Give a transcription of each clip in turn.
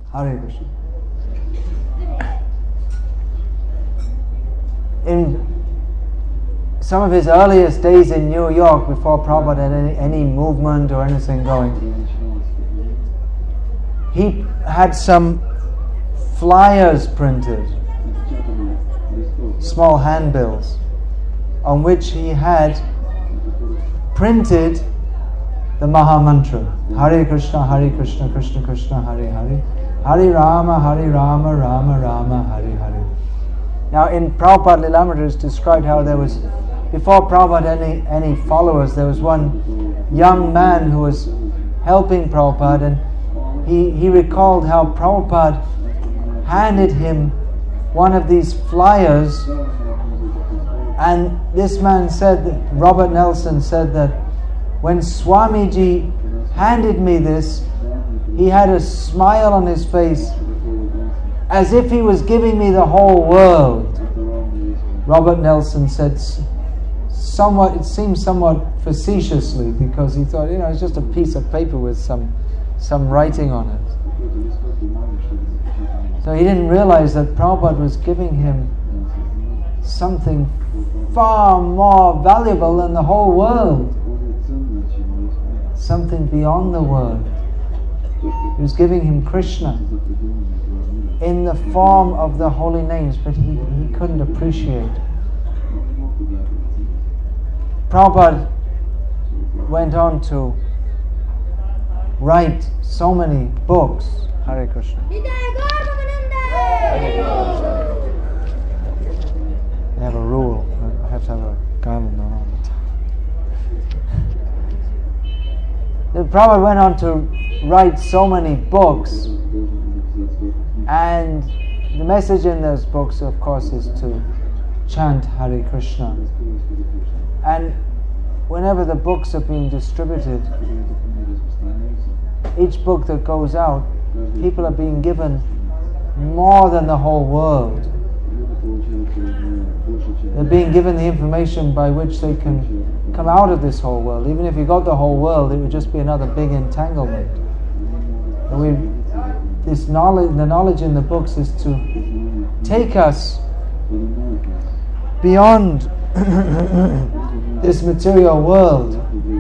Hare Krishna. In some of his earliest days in New York, before Prabhupada had any movement or anything going, he had some flyers printed, small handbills, on which he had printed the Maha Mantra, Hare Krishna, Krishna Krishna, Hare Hare, Hare Rama, Rama Rama, Hare Hare. Now in Prabhupada Lilamrita it's described how there was, before Prabhupada had any followers, there was one young man who was helping Prabhupada, and he recalled how Prabhupada handed him one of these flyers, and this man said, Robert Nelson said that when Swamiji handed me this, he had a smile on his face as if he was giving me the whole world. Robert Nelson said it seemed somewhat facetiously, because he thought, it's just a piece of paper with some writing on it. So he didn't realize that Prabhupada was giving him something far more valuable than the whole world. Something beyond the world. He was giving him Krishna in the form of the holy names, but he couldn't appreciate. Prabhupada went on to write so many books. Hare Krishna. They have a rule. I have to have a garland on all the time. Prabhupada went on to write so many books, and the message in those books, of course, is to chant Hare Krishna. And whenever the books are being distributed, each book that goes out, people are being given more than the whole world. They're being given the information by which they can come out of this whole world. Even if you got the whole world, it would just be another big entanglement. And the knowledge in the books is to take us beyond this material world.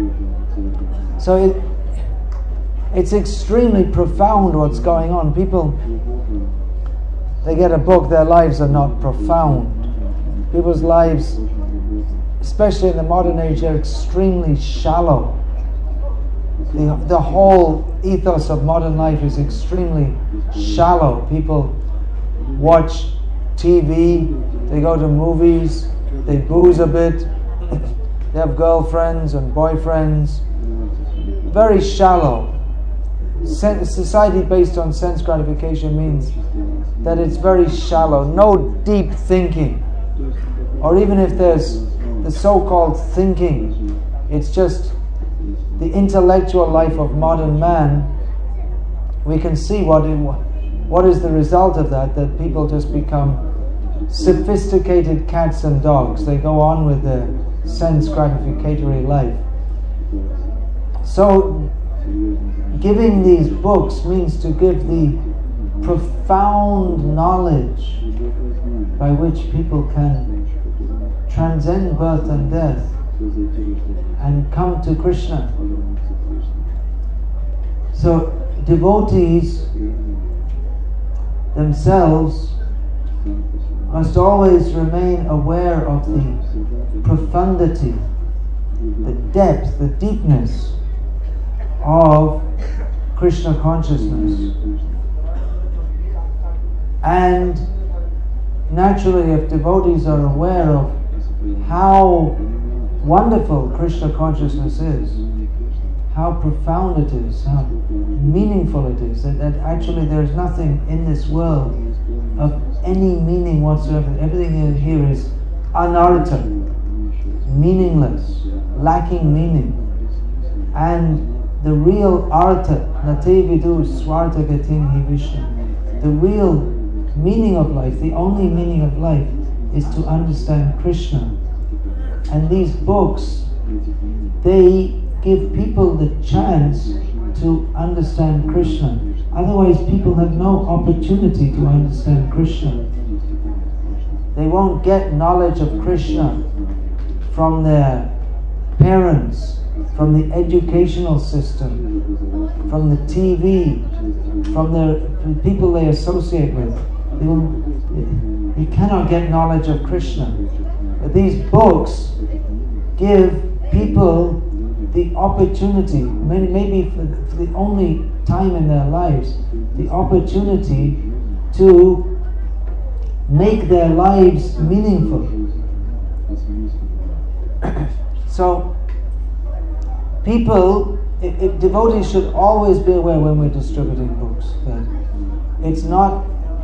So it's extremely profound what's going on. People, they get a book, their lives are not profound. People's lives, especially in the modern age, are extremely shallow. The whole ethos of modern life is extremely shallow. People watch TV, they go to movies, they booze a bit, they have girlfriends and boyfriends. Very shallow. Society based on sense gratification means that it's very shallow, no deep thinking. Or even if there's the so-called thinking, it's just the intellectual life of modern man. We can see what is the result of that people just become sophisticated cats and dogs. They go on with their sense gratificatory life. So giving these books means to give the profound knowledge by which people can transcend birth and death and come to Krishna. So devotees themselves must always remain aware of the profundity, the depth, the deepness of Krishna consciousness. And naturally, if devotees are aware of how wonderful Krishna consciousness is, how profound it is, how meaningful it is, that actually there is nothing in this world of any meaning whatsoever. Everything here is anartha, meaningless, lacking meaning. And the real artha, nate vidu swartha gatim hi Vishnu, the real meaning of life, the only meaning of life, is to understand Krishna. And these books, they give people the chance to understand Krishna, Otherwise people have no opportunity to understand Krishna. They won't get knowledge of Krishna from their parents, from the educational system, from the TV, from the people they associate with. You cannot get knowledge of Krishna. But these books give people the opportunity, maybe for the only time in their lives, the opportunity to make their lives meaningful. So, devotees should always be aware when we're distributing books that it's not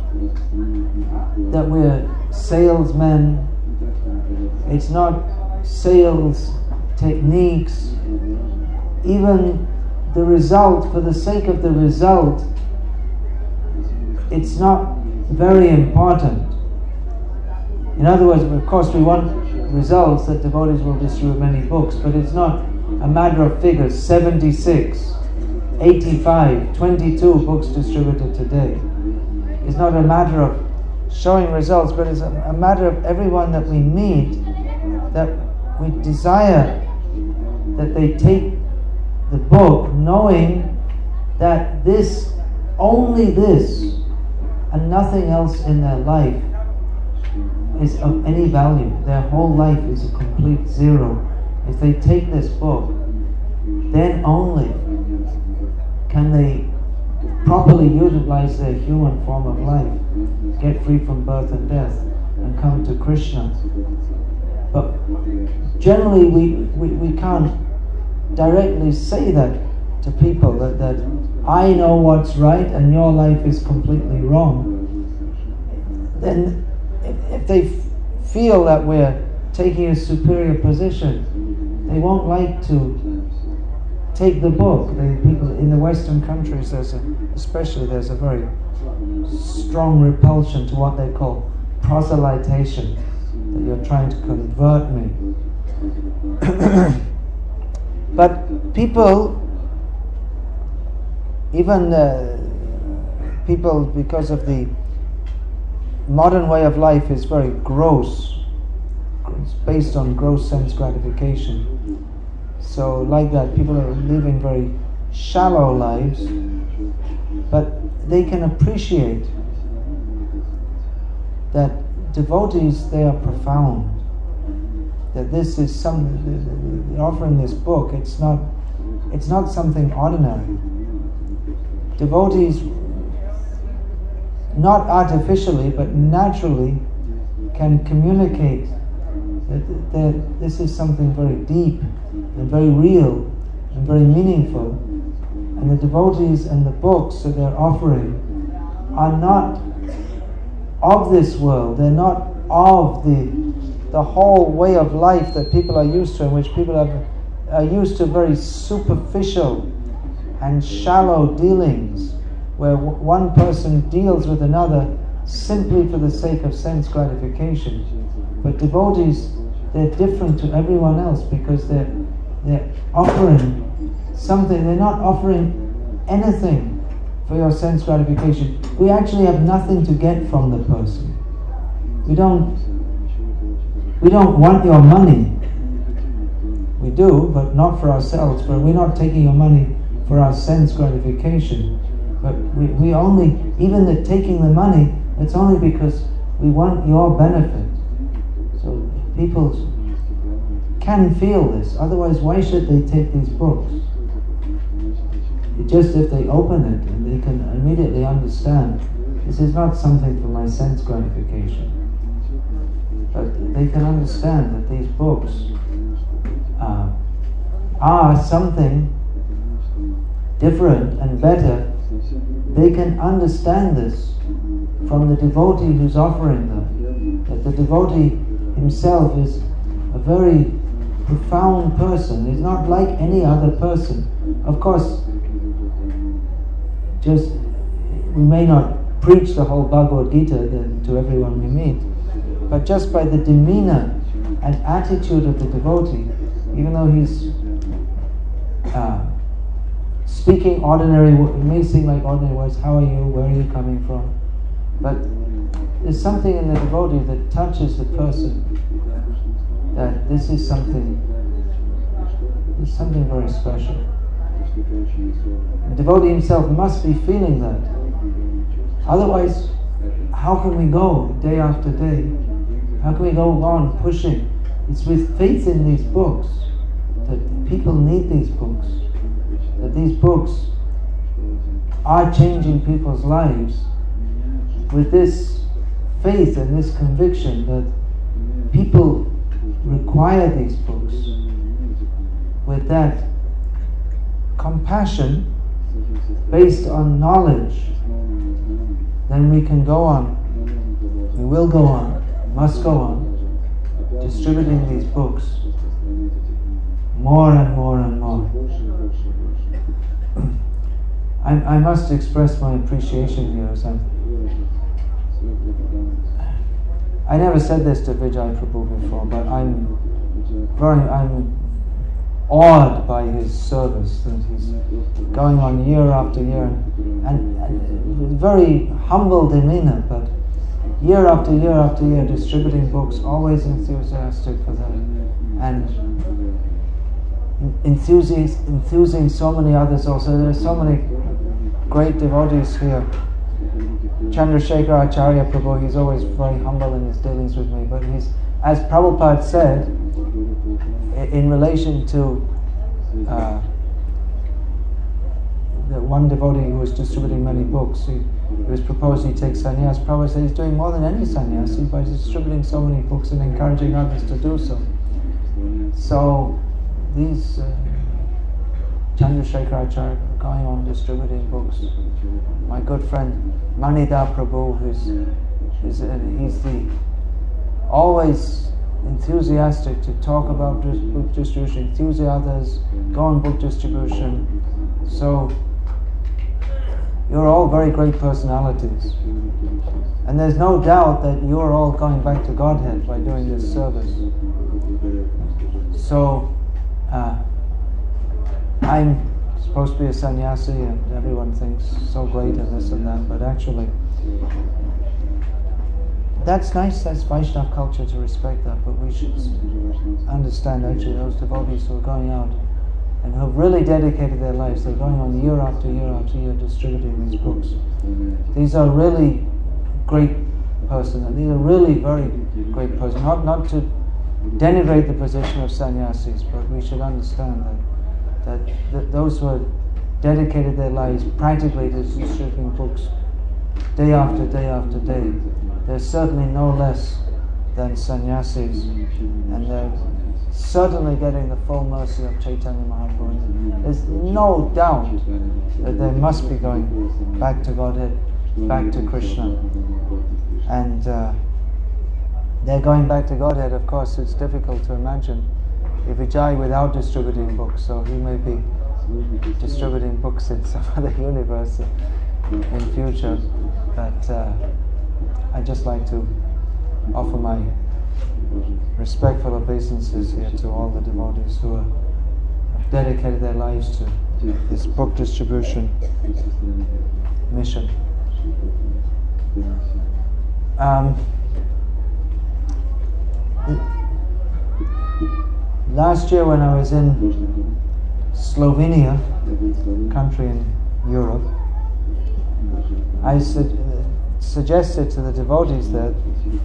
that we're salesmen, it's not sales techniques. Even the result, for the sake of the result, it's not very important. In other words, of course we want results that devotees will distribute many books, but it's not a matter of figures, 76, 85, 22 books distributed today. It's not a matter of showing results, but it's a matter of everyone that we meet, that we desire that they take the book knowing that this, only this, and nothing else in their life is of any value. Their whole life is a complete zero. If they take this book, then only can they properly utilize their human form of life, get free from birth and death, and come to Krishna. But generally we can't directly say that to people, that I know what's right and your life is completely wrong. Then if they feel that we're taking a superior position, they won't like to take the book. People in the Western countries, there's a very strong repulsion to what they call proselytation, that you're trying to convert me. But people, even people, because of the modern way of life is very gross, it's based on gross sense gratification. So like that, people are living very shallow lives, but they can appreciate that devotees, they are profound, that this is offering this book, it's not something ordinary. Devotees, not artificially but naturally, can communicate that this is something very deep and very real and very meaningful, and the devotees and the books that they're offering are not of this world. They're not of the whole way of life that people are used to, in which people are used to very superficial and shallow dealings, where one person deals with another simply for the sake of sense gratification. But devotees, they're different to everyone else because they're offering something. They're not offering anything for your sense gratification. We actually have nothing to get from the person. We don't want your money. We do, but not for ourselves. But we're not taking your money for our sense gratification. But we only, even the taking the money, it's only because we want your benefit. So people can feel this. Otherwise, why should they take these books? Just if they open it and they can immediately understand, this is not something for my sense gratification. But they can understand that these books are something different and better. They can understand this from the devotee who's offering them. That the devotee himself is a very profound person. He's not like any other person. Of course, we may not preach the whole Bhagavad Gita to everyone we meet, but just by the demeanor and attitude of the devotee, even though he's speaking ordinary, it may seem like ordinary words, how are you, where are you coming from? But there's something in the devotee that touches the person, that this is something very special. The devotee himself must be feeling that. Otherwise, how can we go day after day? How can we go on pushing? It's with faith in these books that people need these books. That these books are changing people's lives. With this faith and this conviction that people require these books. With that compassion based on knowledge, then we can go on. We will go on, must go on, distributing these books more and more and more. I must express my appreciation here. I never said this to Vijay Prabhu before, but I'm awed by his service that he's going on year after year, and very humble demeanor, but year after year after year distributing books, always enthusiastic for them, and enthusing so many others also. There are so many great devotees here. Chandrasekhar Acharya Prabhu, he's always very humble in his dealings with me, but he's, as Prabhupada said, in relation to the one devotee who was distributing many books, he was proposed he take sannyas. Prabhupada said he's doing more than any sannyasi by distributing so many books and encouraging others to do so. So these Chandrasekhar Acharya going on distributing books. My good friend Manida Prabhu, he's the always enthusiastic to talk about book distribution, enthuse others, go on book distribution. So you're all very great personalities, and there's no doubt that you're all going back to Godhead by doing this service. So I'm supposed to be a sannyasi, and everyone thinks so great and this and that, but actually that's nice, that's Vaishnava culture to respect that, but we should understand actually those devotees who are going out and who have really dedicated their lives, they're going on year after year after year distributing these books. These are really great persons, these are really very great persons. Not to denigrate the position of sannyasis, but we should understand that those who have dedicated their lives practically to distributing books day after day after day, they're certainly no less than sannyasis, and they're certainly getting the full mercy of Chaitanya Mahaprabhu. There's no doubt that they must be going back to Godhead, back to Krishna, and they're going back to Godhead. Of course, it's difficult to imagine Vijay without distributing books, so he may be distributing books in some other universe in future, but I'd just like to offer my respectful obeisances here to all the devotees who have dedicated their lives to this book distribution mission. Last year when I was in Slovenia, country in Europe, I suggested to the devotees that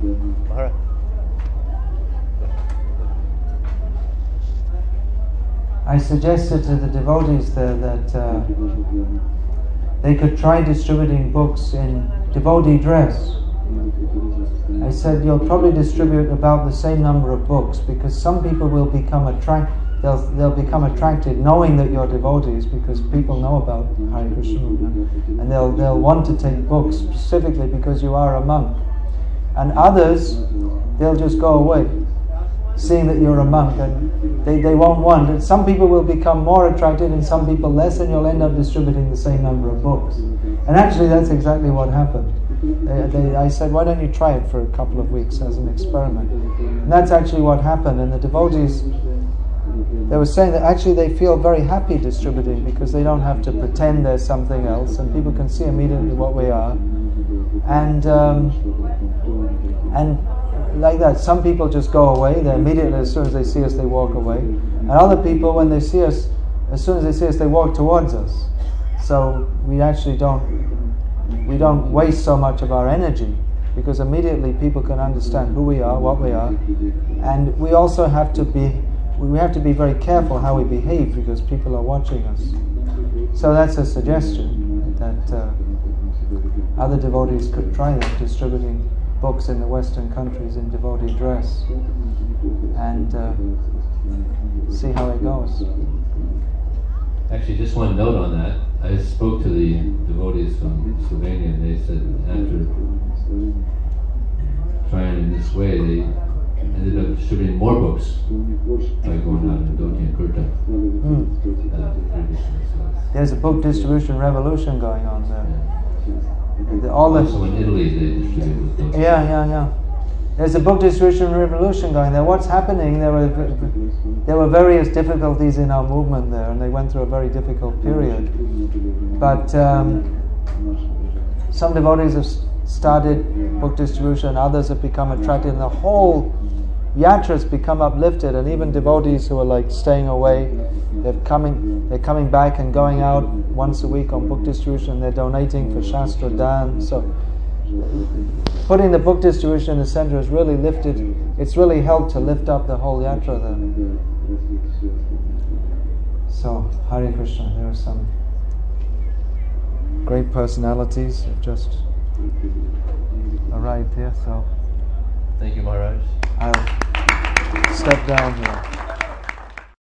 they could try distributing books in devotee dress. I said, you'll probably distribute about the same number of books, because some people will become they'll become attracted knowing that you're devotees, because people know about Hare Krishna, and they'll want to take books specifically because you are a monk. And others, they'll just go away, seeing that you're a monk, and they won't want. And some people will become more attracted and some people less, and you'll end up distributing the same number of books. And actually that's exactly what happened. I said, why don't you try it for a couple of weeks as an experiment? And that's actually what happened, and the devotees they were saying that actually they feel very happy distributing because they don't have to pretend there's something else, and people can see immediately what we are. And like that, some people just go away. They immediately, as soon as they see us, they walk away. And other people, when they see us, as soon as they see us, they walk towards us. So we actually don't waste so much of our energy, because immediately people can understand who we are, what we are, and we also have to be very careful how we behave, because people are watching us. So that's a suggestion that other devotees could try that, distributing books in the Western countries in devotee dress, and see how it goes. Actually, just one note on that. I spoke to the devotees from Slovenia, and they said after trying in this way, they ended up distributing more books by going out and Dhoti and Kurta. There's a book distribution revolution going on there. Yeah. Also in Italy, they distribute books. Yeah. There's a book distribution revolution going there. What's happening? There were various difficulties in our movement there, and they went through a very difficult period. But some devotees have started book distribution, others have become attracted, and the whole yatra has become uplifted. And even devotees who are like staying away, they're coming back and going out once a week on book distribution. They're donating for Shastra Dan. So putting the book distribution in the center has really lifted, it's really helped to lift up the whole yatra there. So, Hare Krishna, there are some great personalities who have just arrived here, so thank you, Maharaj. I'll step down here.